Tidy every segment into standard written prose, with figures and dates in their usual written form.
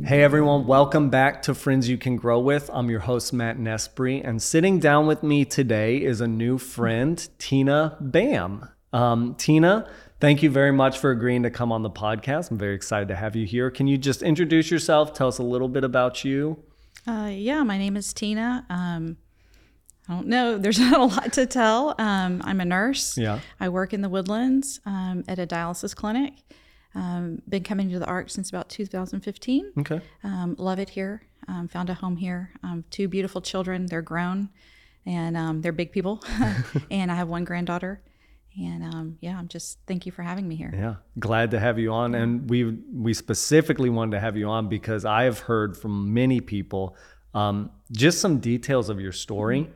Hey everyone, welcome back to Friends You Can Grow With. I'm your host, Matt Nesprey, and sitting down with me today is a new friend, Tina Bam. Tina, thank you very much for agreeing to come on the podcast. I'm very excited to have you here. Can you just introduce yourself? Tell us a little bit about you. Yeah, my name is Tina. I don't know. There's not a lot to tell. I'm a nurse. Yeah. I work in the Woodlands at a dialysis clinic. Been coming to the ARC since about 2015. Okay. Love it here. Found a home here. Two beautiful children. They're grown and they're big people. And I have one granddaughter. And I'm just, thank you for having me here. Yeah, glad to have you on. And we specifically wanted to have you on because I have heard from many people just some details of your story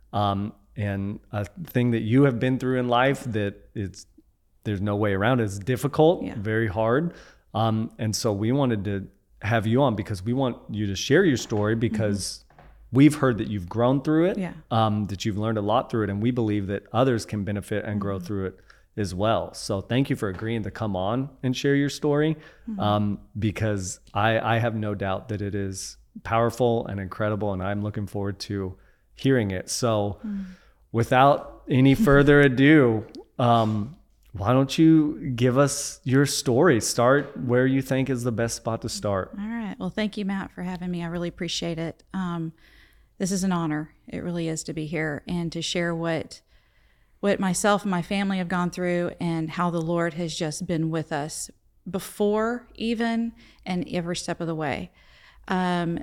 and a thing that you have been through in life that there's no way around it. It's difficult, very hard. And so we wanted to have you on because we want you to share your story because we've heard that you've grown through it, that you've learned a lot through it. And we believe that others can benefit and grow through it as well. So thank you for agreeing to come on and share your story because I have no doubt that it is powerful and incredible. And I'm looking forward to hearing it. So without any further ado, why don't you give us your story? Start where you think is the best spot to start. All right. Well, thank you, Matt, for having me. I really appreciate it. This is an honor. It really is to be here and to share what myself and my family have gone through and how the Lord has just been with us before even and every step of the way. A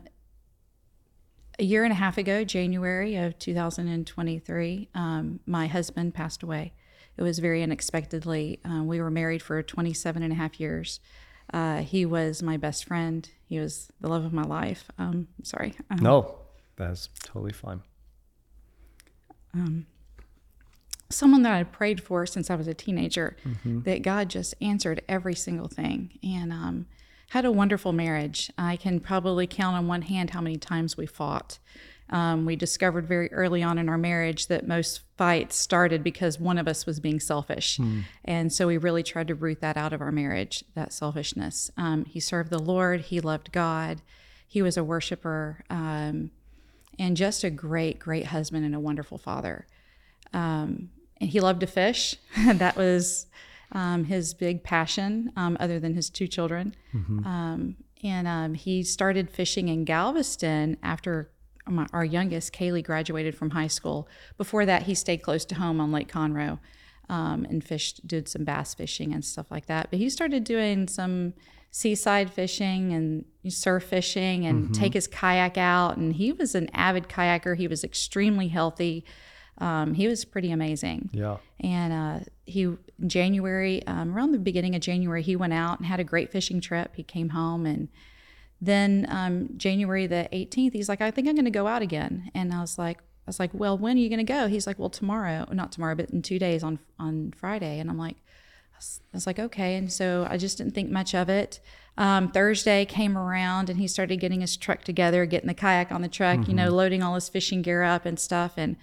year and a half ago, January of 2023, my husband passed away. It was very unexpectedly. We were married for 27 and a half years. He was my best friend. He was the love of my life. Sorry. No, that's totally fine. Someone that I prayed for since I was a teenager, that God just answered every single thing, and had a wonderful marriage. I can probably count on one hand how many times we fought. We discovered very early on in our marriage that most fights started because one of us was being selfish. And so we really tried to root that out of our marriage, that selfishness. He served the Lord. He loved God. He was a worshiper, and just a great, great husband and a wonderful father. And he loved to fish. That was his big passion, other than his two children. And he started fishing in Galveston after our youngest, Kaylee, graduated from high school. Before that, he stayed close to home on Lake Conroe and did some bass fishing and stuff like that. But he started doing some seaside fishing and surf fishing and take his kayak out. And he was an avid kayaker. He was extremely healthy. He was pretty amazing. Yeah. And in January, around the beginning of January, he went out and had a great fishing trip. He came home, and then January the 18th, he's like, I think I'm going to go out again. And I was like, well, when are you going to go? He's like, well, not tomorrow, but in 2 days on Friday. And I was like, okay. And so I just didn't think much of it. Thursday came around and he started getting his truck together, getting the kayak on the truck, loading all his fishing gear up and stuff. And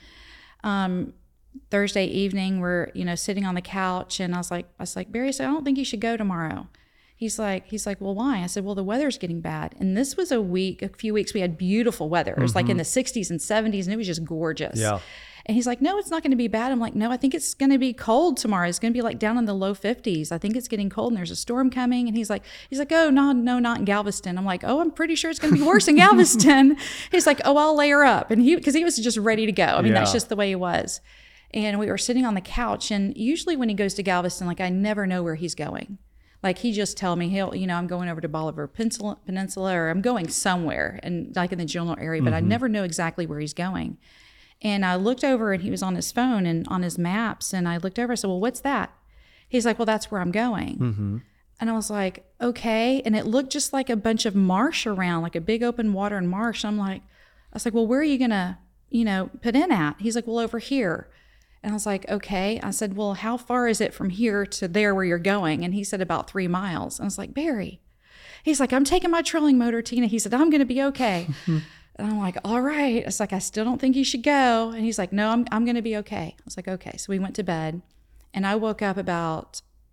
Thursday evening, we're, sitting on the couch, and I was like, Barry, I don't think you should go tomorrow. He's like, well, why? I said, well, the weather's getting bad. And this was a few weeks, we had beautiful weather. It was like in the 60s and 70s, and it was just gorgeous. Yeah. And he's like, no, it's not going to be bad. I'm like, no, I think it's going to be cold tomorrow. It's going to be like down in the low 50s. I think it's getting cold, and there's a storm coming. And he's like, oh, no, not in Galveston. I'm like, oh, I'm pretty sure it's going to be worse in Galveston. He's like, oh, I'll layer up. And because he was just ready to go. I mean, that's just the way he was. And we were sitting on the couch, and usually when he goes to Galveston, like, I never know where he's going. Like, he just tell me, I'm going over to Bolivar Peninsula, or I'm going somewhere, and like in the general area, but I never know exactly where he's going. And I looked over, and he was on his phone and on his maps, and I looked over, I said, well, what's that? He's like, well, that's where I'm going. And I was like, okay. And it looked just like a bunch of marsh around, like a big open water and marsh. I was like, well, where are you going to, put in at? He's like, well, over here. And I was like, okay. I said, well, how far is it from here to there where you're going? And he said about 3 miles. And I was like, Barry. He's like, I'm taking my trolling motor, Tina. He said, I'm going to be okay. And I'm like, all right. It's like, I still don't think you should go. And he's like, no, I'm going to be okay. I was like, okay. So we went to bed, and I woke up about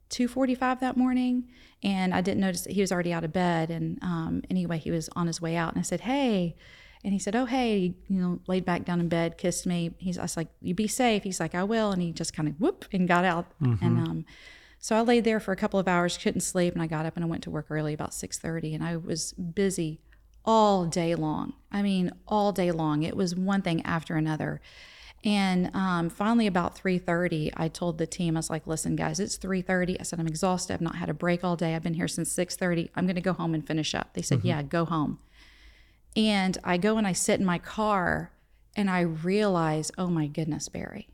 2:45 that morning, and I didn't notice that he was already out of bed. And anyway, he was on his way out, and I said, "Hey," and he said, "Oh, hey," laid back down in bed, kissed me. I was like, "You be safe." He's like, "I will," and he just kind of whoop and got out. And so I laid there for a couple of hours, couldn't sleep, and I got up and I went to work early, about 6:30, and I was busy all day long. I mean, all day long. It was one thing after another. And finally, about 3:30, I told the team, I was like, "Listen, guys, it's 3:30. I said, I'm exhausted. I've not had a break all day. I've been here since 6:30. I'm going to go home and finish up." They said, "Yeah, go home." And I go and I sit in my car and I realize, oh my goodness, Barry.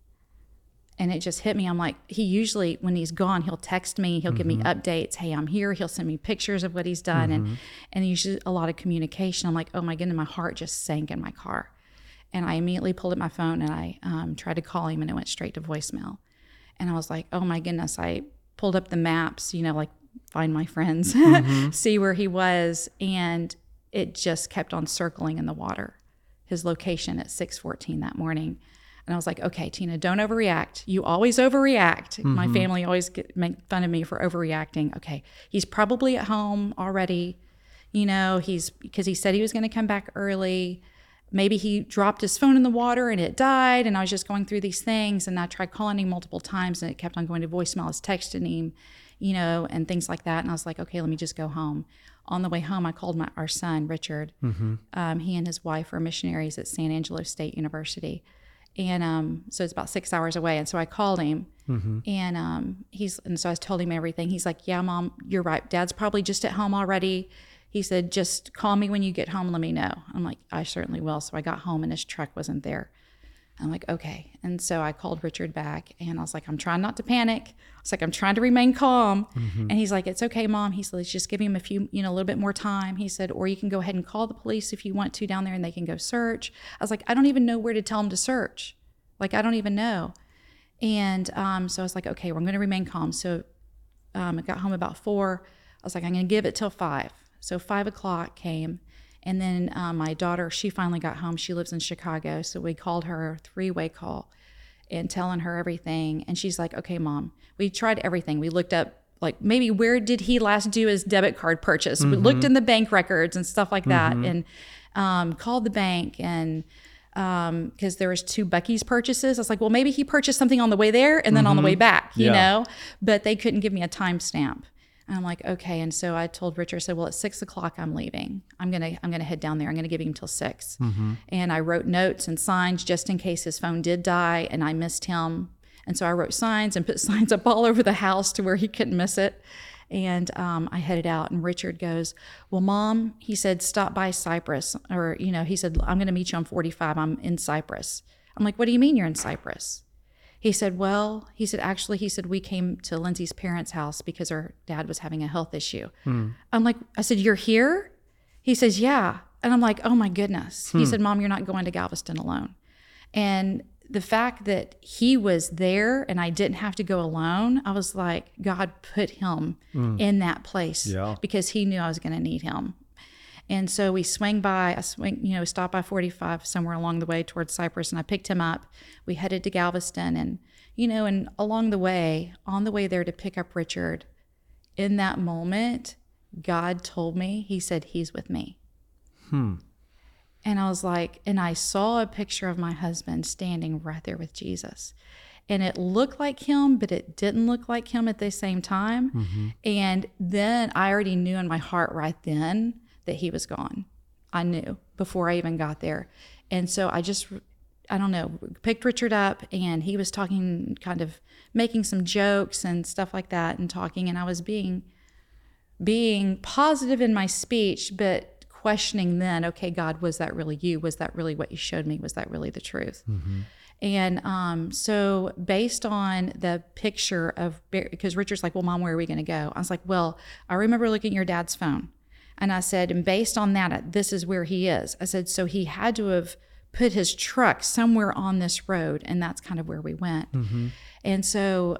And it just hit me. I'm like, he usually, when he's gone, he'll text me, he'll give me updates. Hey, I'm here. He'll send me pictures of what he's done. And usually a lot of communication. I'm like, oh my goodness, my heart just sank in my car. And I immediately pulled up my phone and I tried to call him, and it went straight to voicemail. And I was like, oh my goodness. I pulled up the maps, like find my friends, see where he was. And it just kept on circling in the water, his location at 6:14 that morning. And I was like, okay, Tina, don't overreact. You always overreact. My family always make fun of me for overreacting. Okay, he's probably at home already. Because he said he was going to come back early. Maybe he dropped his phone in the water and it died. And I was just going through these things. And I tried calling him multiple times and it kept on going to voicemail. I was texting him, and things like that. And I was like, okay, let me just go home. On the way home, I called our son, Richard. He and his wife are missionaries at San Angelo State University. And so it's about 6 hours away. And so I called him and so I told him everything. He's like, "Yeah, Mom, you're right. Dad's probably just at home already." He said, "Just call me when you get home. Let me know." I'm like, "I certainly will." So I got home and his truck wasn't there. I'm like, okay. And so I called Richard back and I was like, "I'm trying not to panic." I was like, "I'm trying to remain calm." And he's like, "It's okay, Mom." He said, "Let's just give him a little bit more time." He said, "Or you can go ahead and call the police if you want to down there and they can go search." I was like, "I don't even know where to tell them to search. Like, I don't even know." And so I was like, okay, we're going to remain calm. So I got home about 4. I was like, I'm going to give it till 5. So 5 o'clock came. And then my daughter, she finally got home. She lives in Chicago. So we called her a 3-way call and telling her everything. And she's like, "Okay, Mom." We tried everything. We looked up, like, maybe where did he last do his debit card purchase? We looked in the bank records and stuff like that, and called the bank, and because there was 2 Buc-ee's purchases. I was like, well, maybe he purchased something on the way there and then on the way back, but they couldn't give me a timestamp. And I'm like, okay. And so I told Richard, I said, well, at 6 o'clock, I'm leaving. I'm going to head down there. I'm going to give him till 6. And I wrote notes and signs just in case his phone did die and I missed him. And so I wrote signs and put signs up all over the house to where he couldn't miss it. And I headed out, and Richard goes, "Well, Mom," he said, "stop by Cypress." Or, he said, "I'm going to meet you on 45. I'm in Cypress." I'm like, "What do you mean you're in Cypress?" He said, "Well," he said, "actually," he said, "we came to Lindsay's parents' house because her dad was having a health issue." I'm like, I said, "You're here?" He says, "Yeah." And I'm like, oh my goodness. He said, "Mom, you're not going to Galveston alone." And the fact that he was there and I didn't have to go alone, I was like, God put him in that place because he knew I was going to need him. And so we stopped by 45 somewhere along the way towards Cypress, and I picked him up. We headed to Galveston, and, and on the way there to pick up Richard, in that moment, God told me, he said, "He's with me." And I was like, and I saw a picture of my husband standing right there with Jesus. And it looked like him, but it didn't look like him at the same time. And then I already knew in my heart right then that he was gone. I knew before I even got there. And so I don't know, picked Richard up, and he was talking, kind of making some jokes and stuff like that and talking. And I was being positive in my speech, but questioning then, okay, God, was that really you? Was that really what you showed me? Was that really the truth? And so based on the picture of, because Richard's like, "Well, Mom, where are we going to go?" I was like, "Well, I remember looking at your dad's phone." And I said, and based on that, this is where he is. I said, so he had to have put his truck somewhere on this road, and that's kind of where we went. And so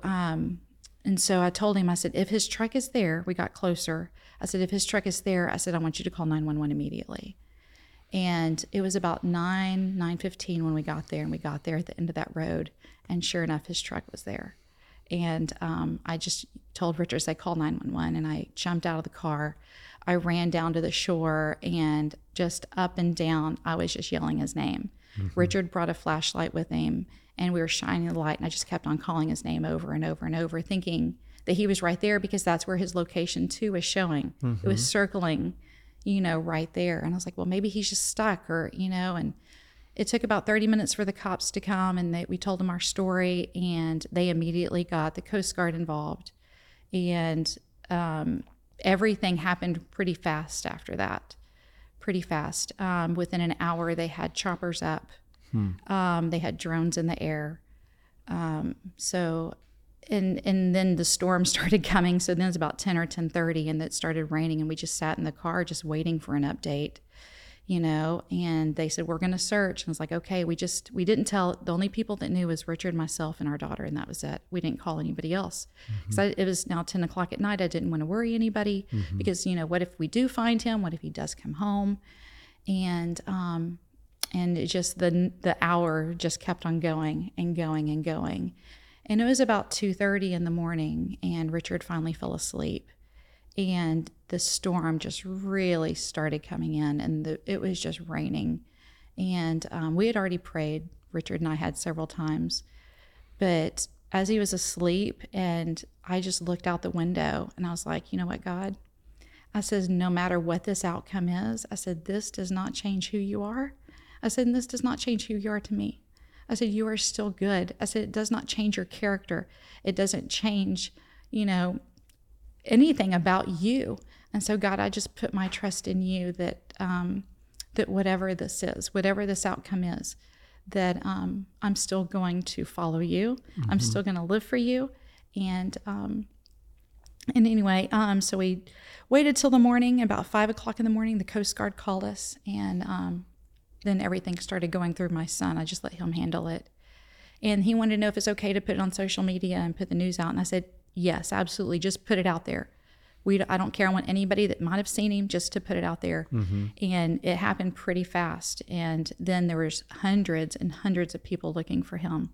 I told him, I said, if his truck is there, we got closer. I said, if his truck is there, I said, I want you to call 911 immediately. And it was about 9:15 when we got there, and we got there at the end of that road. And sure enough, his truck was there. And I just told Richard, I call 911, and I jumped out of the car. I ran down to the shore, and just up and down, I was just yelling his name. Richard brought a flashlight with him, and we were shining the light, and I just kept on calling his name over and over and over, thinking that he was right there, because that's where his location 2 was showing. It was circling, right there. And I was like, well, maybe he's just stuck, or, and it took about 30 minutes for the cops to come, and we told them our story, and they immediately got the Coast Guard involved. And everything happened pretty fast after that. Pretty fast. Within an hour, they had choppers up. They had drones in the air. So, and then the storm started coming. So then it was about 10 or 10:30, and it started raining, and we just sat in the car just waiting for an update, and they said, we're going to search. And I was like, okay, we didn't tell, the only people that knew was Richard, myself, and our daughter, and that was it. We didn't call anybody else. Because it was now 10 o'clock at night. I didn't want to worry anybody, because, what if we do find him? What if he does come home? And it just, the hour just kept on going and going and going. And it was about 2:30 in the morning, and Richard finally fell asleep. And the storm just really started coming in, and it was just raining. And we had already prayed, Richard and I had several times. But as he was asleep, and I just looked out the window, and I was like, you know what, God? I said, no matter what this outcome is, I said, this does not change who you are. I said, and this does not change who you are to me. I said, you are still good. I said, it does not change your character. It doesn't change, anything about you. And so, God, I just put my trust in you that that whatever this is, whatever this outcome is, that I'm still going to follow you. I'm still going to live for you. And anyway, so we waited till the morning. About 5 o'clock in the morning, the Coast Guard called us, and then everything started going through my son. I just let him handle it. And he wanted to know if it's okay to put it on social media and put the news out. And I said, yes, absolutely. Just put it out there. I don't care. I want anybody that might have seen him just to put it out there. And it happened pretty fast. And then there was hundreds and hundreds of people looking for him.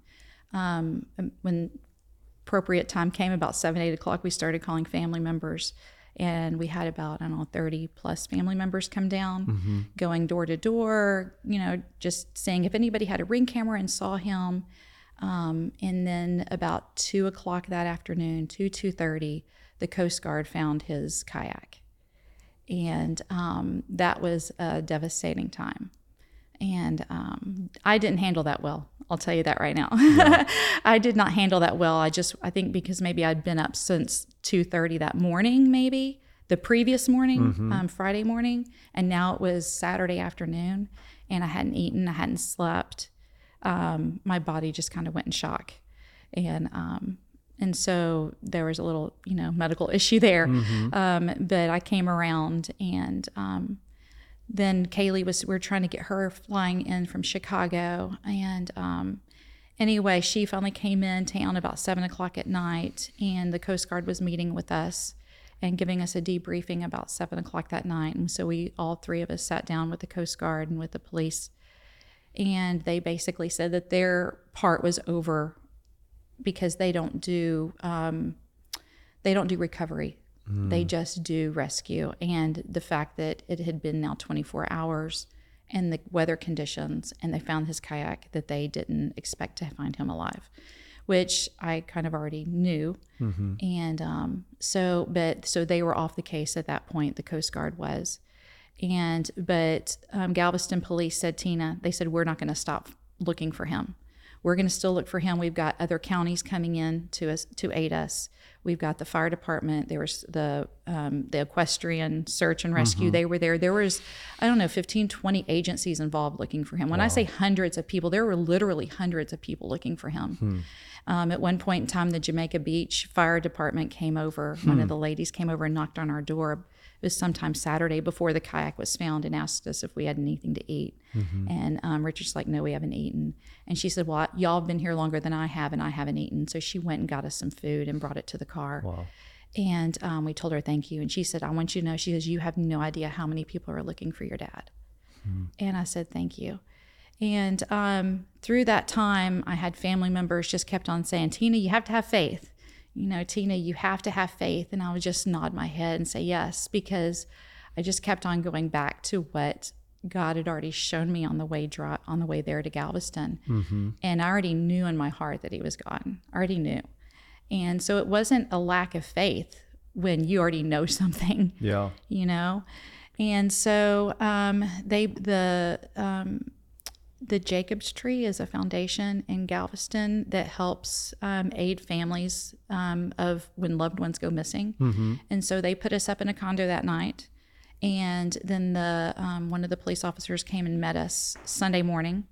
When appropriate time came, about 7, 8 o'clock, we started calling family members. And we had about, 30 plus family members come down, going door to door, just saying if anybody had a Ring camera and saw him. And then about 2 o'clock that afternoon, 2:30, the Coast Guard found his kayak. And that was a devastating time. And I didn't handle that well. I'll tell you that right now. Yeah. I did not handle that well. I think because maybe I'd been up since 2:30 that morning, maybe the previous morning, Friday morning. And now it was Saturday afternoon, and I hadn't eaten, I hadn't slept. My body just kind of went in shock. And so there was a little, medical issue there. But I came around, and then Kaylee we're trying to get her flying in from Chicago. And anyway, she finally came in town about 7 o'clock at night, and the Coast Guard was meeting with us and giving us a debriefing about 7 o'clock that night. And so all three of us sat down with the Coast Guard and with the police, and they basically said that their part was over because they don't do recovery. They just do rescue. And the fact that it had been now 24 hours and the weather conditions, and they found his kayak, that they didn't expect to find him alive, which I kind of already knew. And so they were off the case at that point, the Coast Guard was. But Galveston police said, Tina, they said, we're not going to stop looking for him. We're going to still look for him. We've got other counties coming in to aid us. We've got the fire department. There was the equestrian search and rescue. They were there. There was, 15, 20 agencies involved looking for him. When I say hundreds of people, there were literally hundreds of people looking for him. At one point in time, the Jamaica Beach Fire Department came over. One of the ladies came over and knocked on our door. It was sometime Saturday before the kayak was found, and asked us if we had anything to eat. And Richard's like, no, we haven't eaten. And she said, well, y'all have been here longer than I have, and I haven't eaten. So she went and got us some food and brought it to the car. Wow. And we told her thank you. And she said, I want you to know, she says, you have no idea how many people are looking for your dad. And I said, thank you. And through that time, I had family members just kept on saying, Tina, you have to have faith. Tina, you have to have faith. And I would just nod my head and say yes, because I just kept on going back to what God had already shown me on the way there to Galveston. Mm-hmm. And I already knew in my heart that he was gone. I already knew. And so it wasn't a lack of faith when you already know something. Yeah. And so the Jacob's Tree is a foundation in Galveston that helps aid families of when loved ones go missing. Mm-hmm. And so they put us up in a condo that night. And then one of the police officers came and met us Sunday morning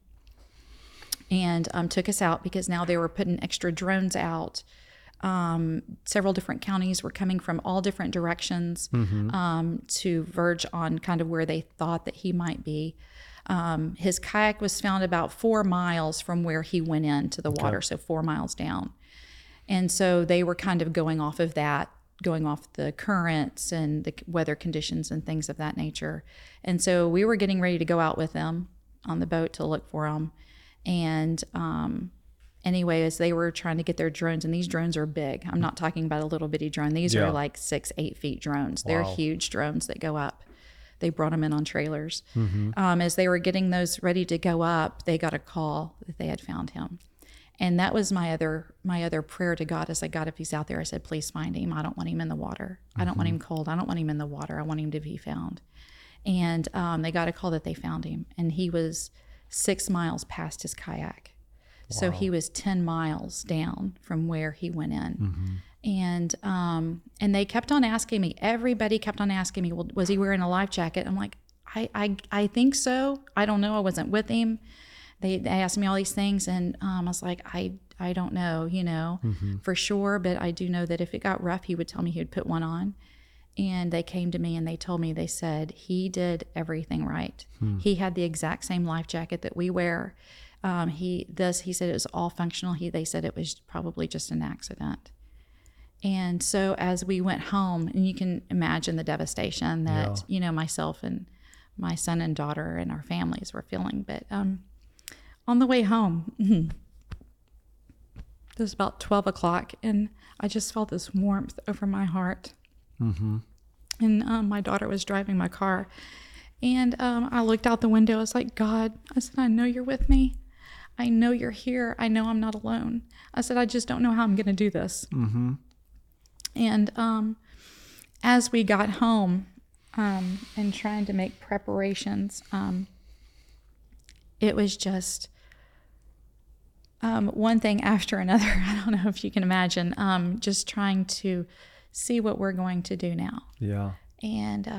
and took us out, because now they were putting extra drones out. Several different counties were coming from all different directions to verge on kind of where they thought that he might be. His kayak was found about 4 miles from where he went into the water, so 4 miles down. And so they were kind of going off of that, going off the currents and the weather conditions and things of that nature. And so we were getting ready to go out with them on the boat to look for them. And anyway, as they were trying to get their drones, and these drones are big. I'm not talking about a little bitty drone. These are like 6-8 feet drones. They're huge drones that go up. They brought them in on trailers. Mm-hmm. As they were getting those ready to go up, they got a call that they had found him. And that was my other prayer to God. I said, God, if he's out there, I said, please find him. I don't want him in the water. I don't want him cold. I don't want him in the water. I want him to be found. And they got a call that they found him. And he was 6 miles past his kayak. Wow. So he was 10 miles down from where he went in. Mm-hmm. And they kept on asking me, everybody kept on asking me, well, was he wearing a life jacket? I'm like, I think so. I don't know. I wasn't with him. They asked me all these things, and I was like, I don't know, for sure. But I do know that if it got rough, he would tell me he would put one on. And they came to me and they told me, they said, he did everything right. He had the exact same life jacket that we wear. He said it was all functional. They said it was probably just an accident. And so as we went home, and you can imagine the devastation that, myself and my son and daughter and our families were feeling. But on the way home, it was about 12 o'clock, and I just felt this warmth over my heart. Mm-hmm. And my daughter was driving my car, and I looked out the window. I was like, God, I said, I know you're with me. I know you're here. I know I'm not alone. I said, I just don't know how I'm going to do this. Mm-hmm. And as we got home and trying to make preparations, it was just one thing after another. I don't know if you can imagine, just trying to see what we're going to do now. Yeah. And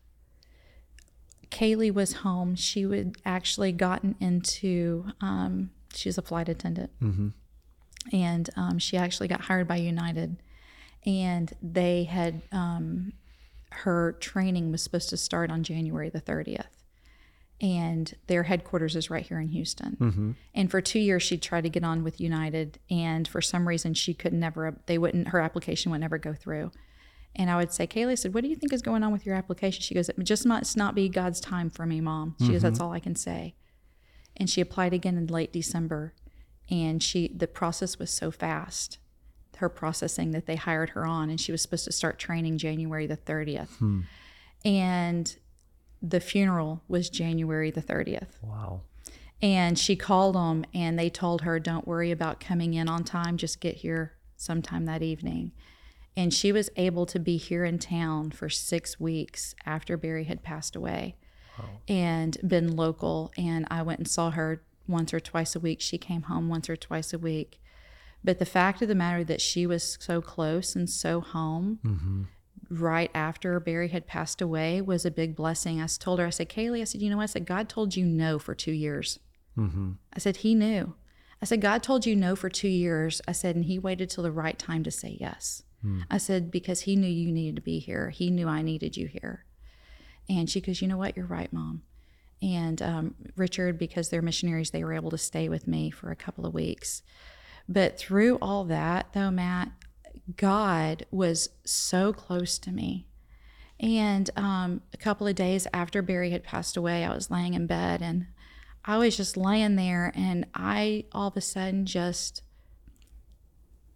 Kaylee was home. She had actually gotten into, she's a flight attendant. Mm-hmm. And she actually got hired by United. And they had, her training was supposed to start on January the 30th. And their headquarters is right here in Houston. Mm-hmm. And for 2 years, she tried to get on with United. And for some reason, her application would never go through. And I would say, Kaylee, I said, what do you think is going on with your application? She goes, it just must not be God's time for me, Mom. She goes, that's all I can say. And she applied again in late December. And the process was so fast, her processing, that they hired her on, and she was supposed to start training January the 30th. And the funeral was January the 30th. Wow. And she called them, and they told her, don't worry about coming in on time, just get here sometime that evening. And she was able to be here in town for 6 weeks after Barry had passed away. Wow. And been local. And I went and saw her once or twice a week. She came home once or twice a week. But the fact of the matter that she was so close and so home right after Barry had passed away was a big blessing. I told her, I said, Kaylee, I said, you know what? I said, God told you no for 2 years. I said, he knew. I said, God told you no for 2 years. I said, and he waited till the right time to say yes. I said, because he knew you needed to be here. He knew I needed you here. And she goes, you know what? You're right, Mom. And Richard, because they're missionaries, they were able to stay with me for a couple of weeks. But through all that, though, Matt, God was so close to me. And a couple of days after Barry had passed away, I was laying in bed, and I was just laying there, and I all of a sudden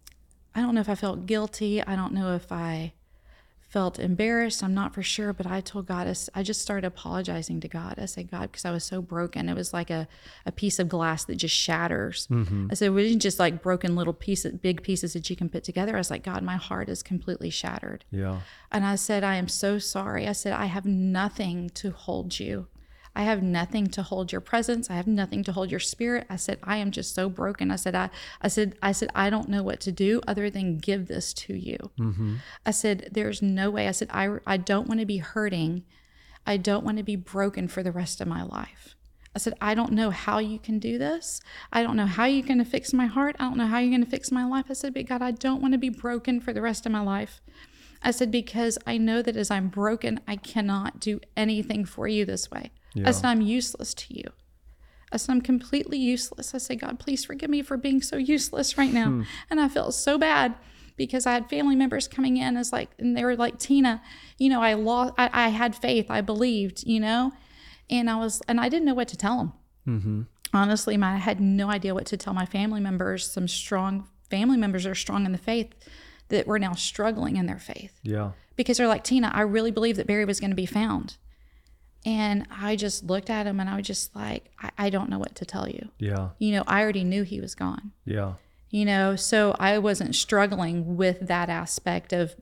I don't know if I felt guilty. I don't know if I felt embarrassed. I'm not for sure, but I told God, I just started apologizing to God. I said, God, because I was so broken. It was like a piece of glass that just shatters. I said, we didn't just like broken little pieces, big pieces that you can put together. I was like, God, my heart is completely shattered. Yeah. And I said, I am so sorry. I said, I have nothing to hold you. I have nothing to hold your presence. I have nothing to hold your spirit. I said, I am just so broken. I said, I don't know what to do other than give this to you. I said, there's no way. I said, I don't want to be hurting. I don't want to be broken for the rest of my life. I said, I don't know how you can do this. I don't know how you're going to fix my heart. I don't know how you're going to fix my life. I said, but God, I don't want to be broken for the rest of my life. I said, because I know that as I'm broken, I cannot do anything for you this way. Yeah. I said, I'm useless to you. I said, I'm completely useless. I said, God, please forgive me for being so useless right now. And I felt so bad because I had family members coming in and they were like, Tina, I had faith. I believed, and I didn't know what to tell them. Honestly, I had no idea what to tell my family members. Some strong family members are strong in the faith that were now struggling in their faith. Yeah. Because they're like, Tina, I really believe that Barry was going to be found. And I just looked at him and I was just like, I don't know what to tell you. Yeah. I already knew he was gone. Yeah. So I wasn't struggling with that aspect of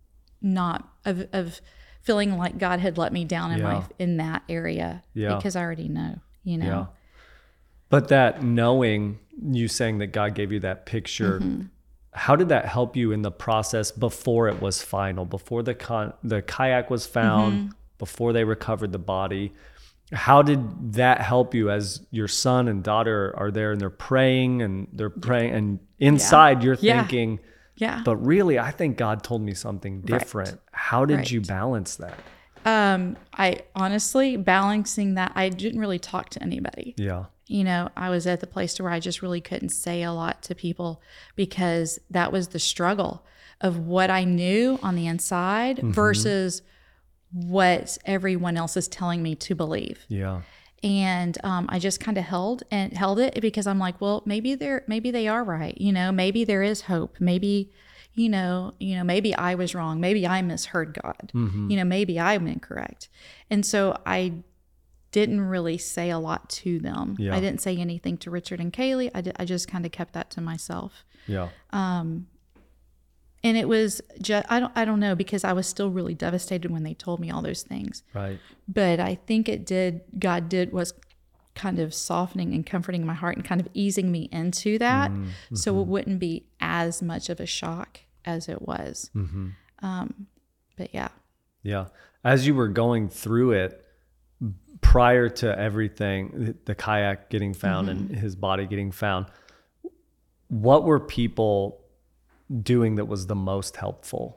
of feeling like God had let me down in that area. Yeah. Because I already know, Yeah. But that knowing, you saying that God gave you that picture, how did that help you in the process before it was final, before the kayak was found, before they recovered the body? How did that help you as your son and daughter are there and they're praying and inside you're thinking, but really, I think God told me something different. Right. How did you balance that? I honestly, balancing that, I didn't really talk to anybody. Yeah. I was at the place to where I just really couldn't say a lot to people because that was the struggle of what I knew on the inside versus what everyone else is telling me to believe. Yeah. And I just kind of held it because I'm like, well, maybe they are right. Maybe there is hope. Maybe, maybe I was wrong. Maybe I misheard God. Maybe I'm incorrect. And so I didn't really say a lot to them. Yeah. I didn't say anything to Richard and Kaylee. I just kind of kept that to myself. Yeah. And it was just, I don't know, because I was still really devastated when they told me all those things. Right. But I think God was kind of softening and comforting my heart and kind of easing me into that. So it wouldn't be as much of a shock as it was. But yeah. Yeah. As you were going through it, prior to everything, the kayak getting found and his body getting found, what were people doing that was the most helpful?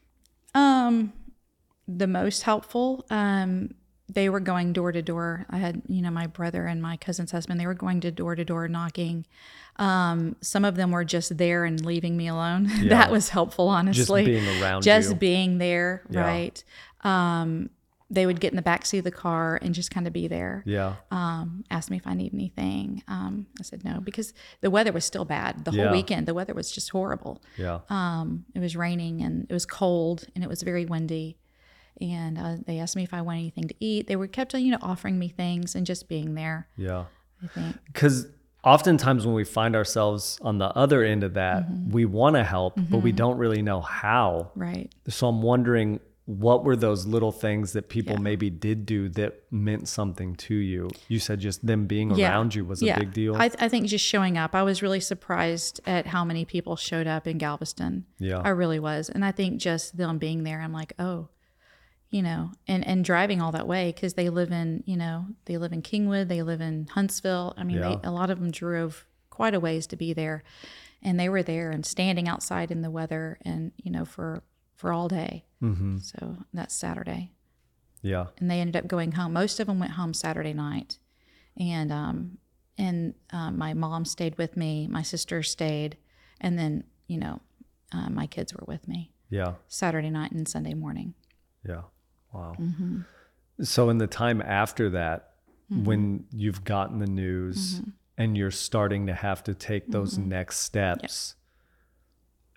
The most helpful, they were going door to door. I had, my brother and my cousin's husband, they were going to door knocking. Some of them were just there and leaving me alone. Yeah. That was helpful, honestly. Just being around you. Just being there, yeah. Right. They would get in the backseat of the car and just kind of be there. Yeah. Ask me if I need anything. I said no, because the weather was still bad. The whole weekend, the weather was just horrible. Yeah. It was raining and it was cold and it was very windy. And they asked me if I wanted anything to eat. They were kept, offering me things and just being there. Yeah. I think. Because oftentimes when we find ourselves on the other end of that, we want to help, but we don't really know how. Right. So I'm wondering, what were those little things that people maybe did do that meant something to you? You said just them being around you was a big deal. I think just showing up. I was really surprised at how many people showed up in Galveston. Yeah. I really was. And I think just them being there, I'm like, oh, and driving all that way because they live in Kingwood, they live in Huntsville. I mean, a lot of them drove quite a ways to be there, and they were there and standing outside in the weather and, for all day. So that's Saturday. Yeah. And they ended up going home. Most of them went home Saturday night. And my mom stayed with me. My sister stayed. And then, my kids were with me. Yeah. Saturday night and Sunday morning. Yeah. Wow. So in the time after that, when you've gotten the news and you're starting to have to take those next steps,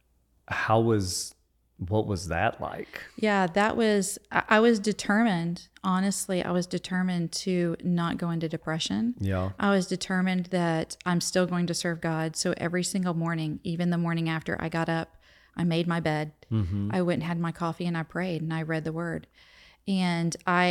what was that like? Yeah, I was determined, honestly, I was determined to not go into depression. Yeah. I was determined that I'm still going to serve God. So every single morning, even the morning after I got up, I made my bed. I went and had my coffee and I prayed and I read the word. And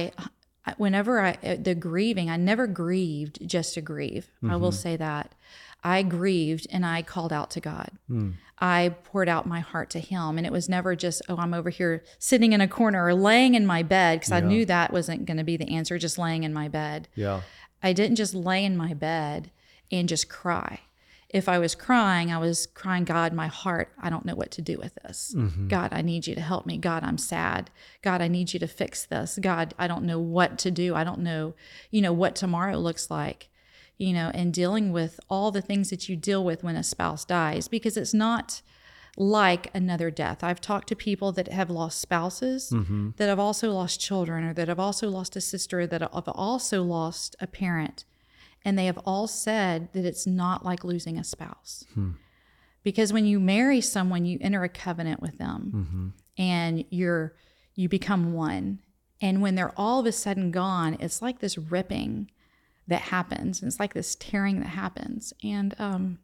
the grieving, I never grieved just to grieve. I will say that. I grieved and I called out to God. I poured out my heart to him. And it was never just, oh, I'm over here sitting in a corner or laying in my bed, because I knew that wasn't going to be the answer, just laying in my bed. Yeah. I didn't just lay in my bed and just cry. If I was crying, God, my heart, I don't know what to do with this. God, I need you to help me. God, I'm sad. God, I need you to fix this. God, I don't know what to do. I don't know, what tomorrow looks like, and dealing with all the things that you deal with when a spouse dies, because it's not like another death. I've talked to people that have lost spouses, that have also lost children, or that have also lost a sister, that have also lost a parent. And they have all said that it's not like losing a spouse. Because when you marry someone, you enter a covenant with them, and you become one. And when they're all of a sudden gone, it's like this ripping that happens. And it's like this tearing that happens. And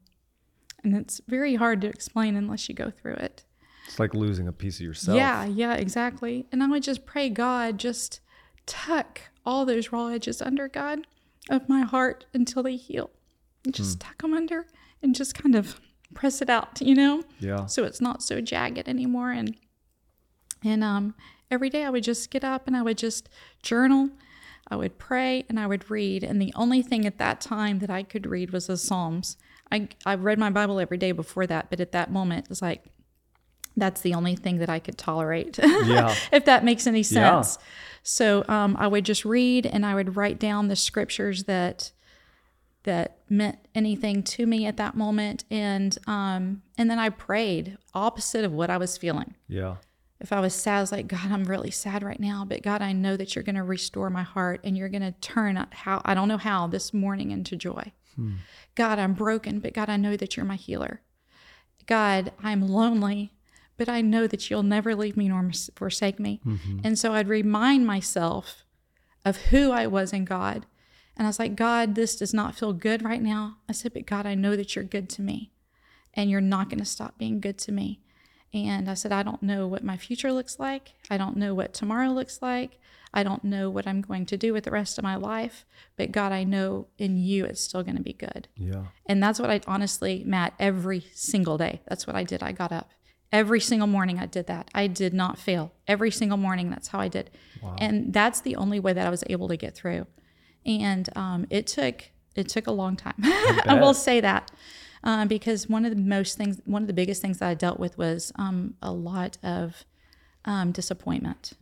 it's very hard to explain unless you go through it. It's like losing a piece of yourself. Yeah, exactly. And I would just pray, God, just tuck all those raw edges under, God, of my heart until they heal. And just tuck them under and just kind of press it out, Yeah. so it's not so jagged anymore. And every day I would just get up and I would just journal. I would pray and I would read. And the only thing at that time that I could read was the Psalms. I read my Bible every day before that, but at that moment, it's like, that's the only thing that I could tolerate, if that makes any sense. Yeah. So I would just read and I would write down the scriptures that meant anything to me at that moment. And then I prayed opposite of what I was feeling. Yeah. If I was sad, I was like, God, I'm really sad right now, but God, I know that you're going to restore my heart and you're going to turn I don't know how, this morning into joy. God, I'm broken, but God, I know that you're my healer. God, I'm lonely, but I know that you'll never leave me nor forsake me. And so I'd remind myself of who I was in God. And I was like, God, this does not feel good right now. I said, but God, I know that you're good to me and you're not going to stop being good to me. And I said, I don't know what my future looks like. I don't know what tomorrow looks like. I don't know what I'm going to do with the rest of my life. But God, I know in you it's still going to be good. Yeah. And that's what I honestly, Matt, every single day, that's what I did. I got up. Every single morning I did that. I did not fail. Every single morning, that's how I did. Wow. And that's the only way that I was able to get through. And it took a long time. I will say that. Because one of the biggest things that I dealt with was a lot of disappointment.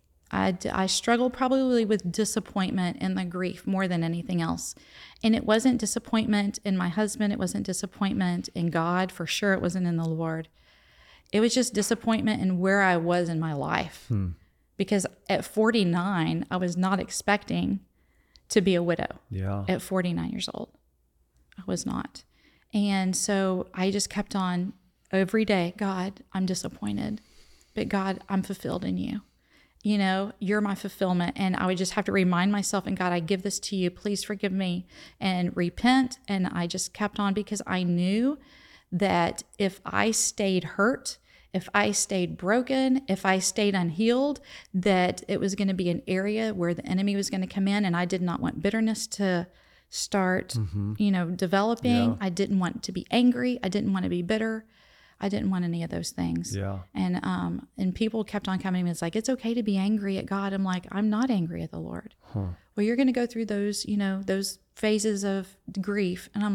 I struggled probably with disappointment and the grief more than anything else. And it wasn't disappointment in my husband. It wasn't disappointment in God. For sure, it wasn't in the Lord. It was just disappointment in where I was in my life. Because at 49, I was not expecting to be a widow. Yeah. At 49 years old. I was not. And so I just kept on every day, God, I'm disappointed, but God, I'm fulfilled in you. You're my fulfillment. And I would just have to remind myself, and God, I give this to you. Please forgive me and repent. And I just kept on because I knew that if I stayed hurt, if I stayed broken, if I stayed unhealed, that it was going to be an area where the enemy was going to come in. And I did not want bitterness to start, developing. Yeah. I didn't want to be angry. I didn't want to be bitter. I didn't want any of those things. Yeah. And people kept on coming to me. It's like, it's okay to be angry at God. I'm like, I'm not angry at the Lord. Well, you're going to go through those, those phases of grief. And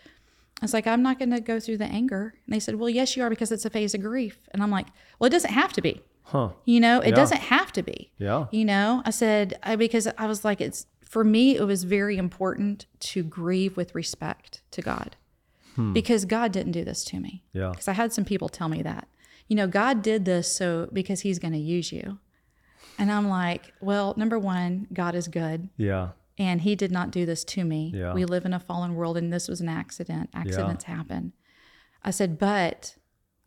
I was like, I'm not going to go through the anger. And they said, well, yes, you are, because it's a phase of grief. And I'm like, well, it doesn't have to be. It doesn't have to be. Yeah. I said, because I was like, for me, it was very important to grieve with respect to God, because God didn't do this to me. Yeah. Because I had some people tell me that, God did this because he's going to use you. And I'm like, well, number one, God is good. Yeah. And he did not do this to me. Yeah. We live in a fallen world and this was an accident. Accidents happen. I said, but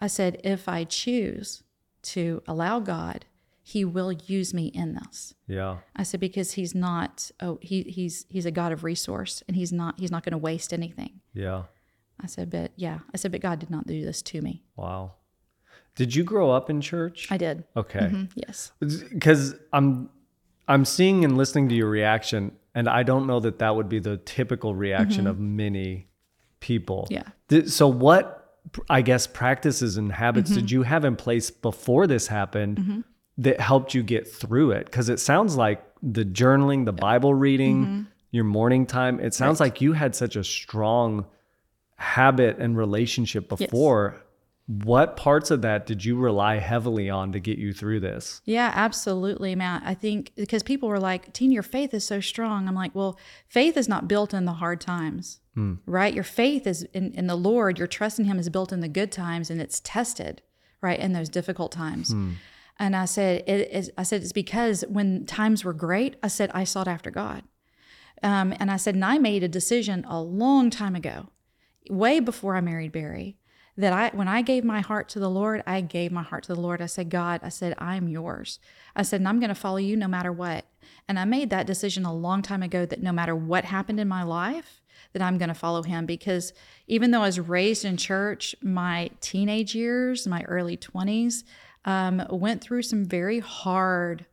I said, if I choose to allow God, he will use me in this. Yeah. I said, because he's not, he's a God of resource, and he's not going to waste anything. Yeah. I said, but God did not do this to me. Wow. Did you grow up in church? I did. Okay. Yes. Because I'm seeing and listening to your reaction, and I don't know that would be the typical reaction of many people. Yeah. So what, I guess, practices and habits did you have in place before this happened that helped you get through it? Because it sounds like the journaling, the Bible reading, your morning time, it sounds like you had such a strong habit and relationship before. Yes. What parts of that did you rely heavily on to get you through this? Yeah, absolutely, Matt. I think because people were like, Tina, your faith is so strong. I'm like, well, faith is not built in the hard times, right? Your faith is in the Lord. Your trust in him is built in the good times, and it's tested, right, in those difficult times. And I said, it's because when times were great, I said, I sought after God. And I said, and I made a decision a long time ago, way before I married Barry, that when I gave my heart to the Lord, I gave my heart to the Lord. I said, God, I said, I'm yours. I said, and I'm going to follow you no matter what. And I made that decision a long time ago that no matter what happened in my life, that I'm going to follow him. Because even though I was raised in church, my teenage years, my early 20s, went through some very hard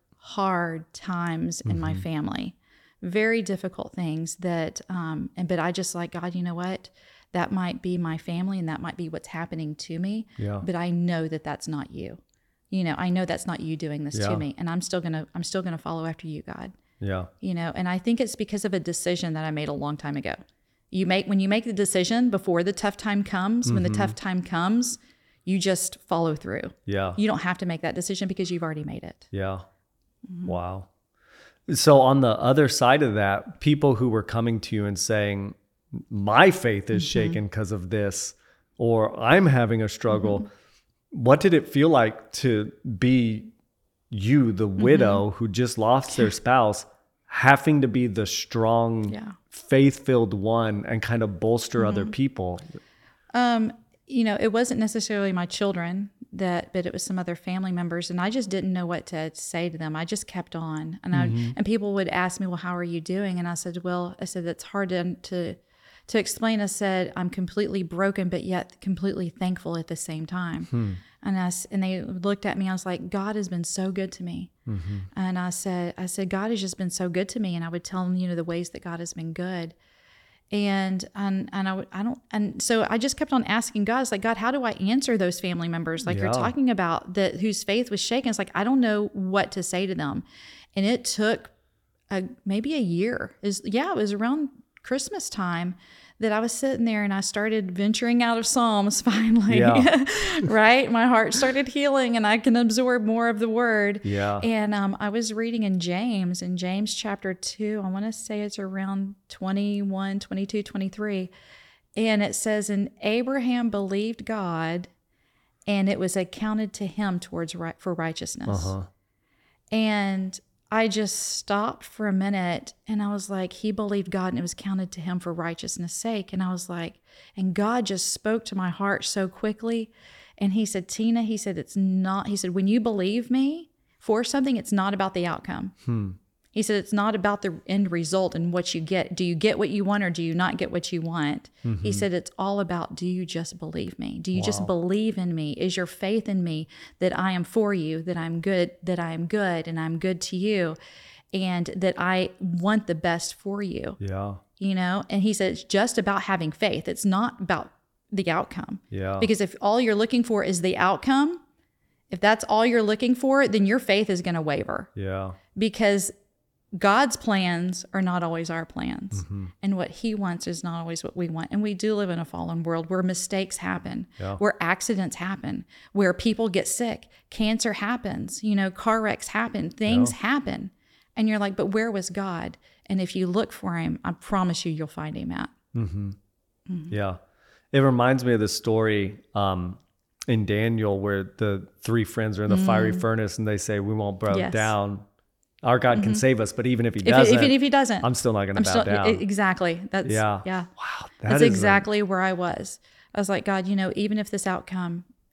times in my family. Very difficult things that, but I just like, God, you know what? That might be my family, and that might be what's happening to me. Yeah. But I know that that's not you. You know, I know that's not you doing this to me, and I'm still gonna follow after you, God. Yeah. You know, and I think it's because of a decision that I made a long time ago. When you make the decision before the tough time comes, when the tough time comes, you just follow through. Yeah. You don't have to make that decision because you've already made it. Yeah. Wow. So on the other side of that, people who were coming to you and saying, my faith is shaken because of this, or I'm having a struggle. What did it feel like to be you, the widow who just lost their spouse, having to be the strong, faith-filled one and kind of bolster other people? You know, it wasn't necessarily my children but it was some other family members, and I just didn't know what to say to them. I just kept on, and and people would ask me, well, how are you doing? And I said, it's hard to explain. I said, I'm completely broken, but yet completely thankful at the same time. And they looked at me. I was like, God has been so good to me. And I said, God has just been so good to me. And I would tell them, you know, the ways that God has been good. And so I just kept on asking God. It's like, God, how do I answer those family members? Like you're talking about whose faith was shaken. It's like, I don't know what to say to them. And it took maybe a year. It was around Christmas time that I was sitting there and I started venturing out of Psalms finally, right? My heart started healing and I can absorb more of the word. Yeah. And I was reading in James chapter 2, I want to say it's around 21, 22, 23. And it says, and Abraham believed God and it was accounted to him for righteousness. And I just stopped for a minute and I was like, he believed God and it was counted to him for righteousness' sake. And I was like, and God just spoke to my heart so quickly. And he said, Tina, he said, when you believe me for something, it's not about the outcome. He said, it's not about the end result and what you get. Do you get what you want or do you not get what you want? He said, it's all about, do you just believe me? Do you just believe in me? Is your faith in me that I am for you, that I'm good and I'm good to you and that I want the best for you? Yeah. You know, and he said, it's just about having faith. It's not about the outcome. Yeah. Because if all you're looking for is the outcome, if that's all you're looking for, then your faith is going to waver. Yeah. Because God's plans are not always our plans. And what he wants is not always what we want. And we do live in a fallen world where mistakes happen, where accidents happen, where people get sick, cancer happens, you know, car wrecks happen, things happen. And you're like, but where was God? And if you look for him, I promise you'll find him at. Yeah. It reminds me of the story in Daniel where the three friends are in the fiery furnace and they say, we won't bow down. Our God can save us, but even if he doesn't, I'm still not going to bow down. Exactly. That's Wow. That's exactly where I was. I was like, God, you know, even if this outcome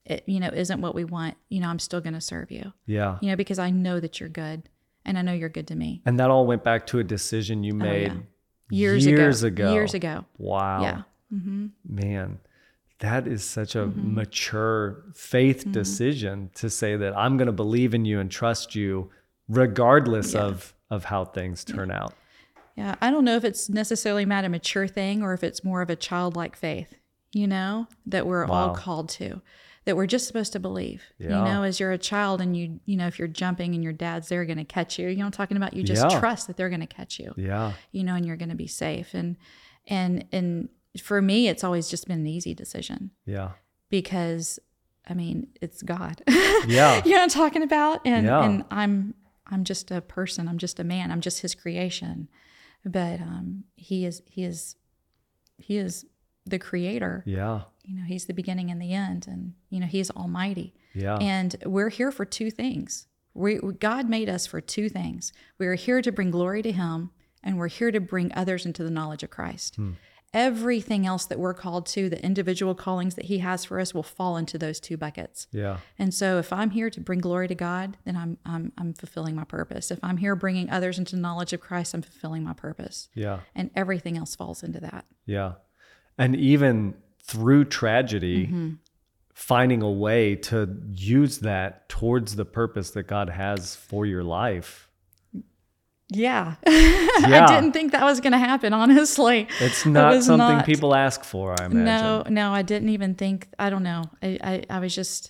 it, isn't what we want, I'm still going to serve you, Yeah. because I know that you're good and I know you're good to me. And that all went back to a decision you made Years ago. Years ago. Wow. Yeah. Man, that is such a mature faith decision to say that I'm going to believe in you and trust you regardless of how things turn out. Yeah. I don't know if it's necessarily a mature thing or if it's more of a childlike faith, that we're all called to, that we're just supposed to believe, as you're a child and if you're jumping and your dad's there going to catch you, I'm talking about, you just trust that they're going to catch you, and you're going to be safe. And for me, it's always just been an easy decision. Yeah. Because it's God. Yeah. You know what I'm talking about? And I'm just a person. I'm just a man. I'm just his creation. But he is the creator. Yeah. He's the beginning and the end, and he's almighty. Yeah. And we're here for two things. God made us for two things. We are here to bring glory to him, and we're here to bring others into the knowledge of Christ. Everything else that we're called to, the individual callings that he has for us, will fall into those two buckets. Yeah. And so if I'm here to bring glory to God, then I'm fulfilling my purpose. If I'm here bringing others into the knowledge of Christ, I'm fulfilling my purpose. Yeah. And everything else falls into that. Yeah. And even through tragedy, finding a way to use that towards the purpose that God has for your life. Yeah. I didn't think that was going to happen, honestly. It's not something people ask for, I imagine. No, I didn't even think, I don't know. I was just,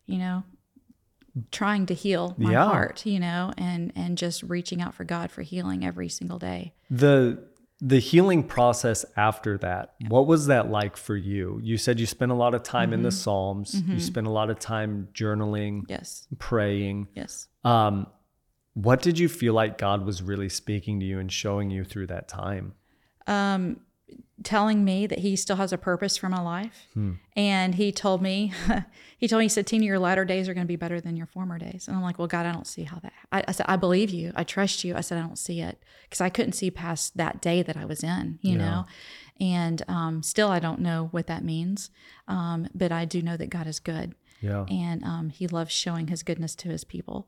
trying to heal my heart, and just reaching out for God for healing every single day. The healing process after that, what was that like for you? You said you spent a lot of time in the Psalms. You spent a lot of time journaling, praying. Yes. What did you feel like God was really speaking to you and showing you through that time? Telling me that he still has a purpose for my life. And he told me, he said, Tina, your latter days are going to be better than your former days. And I'm like, well, God, I don't see how that, I said, I believe you. I trust you. I said, I don't see it, because I couldn't see past that day that I was in, you know? And still, I don't know what that means. But I do know that God is good. Yeah. And he loves showing his goodness to his people.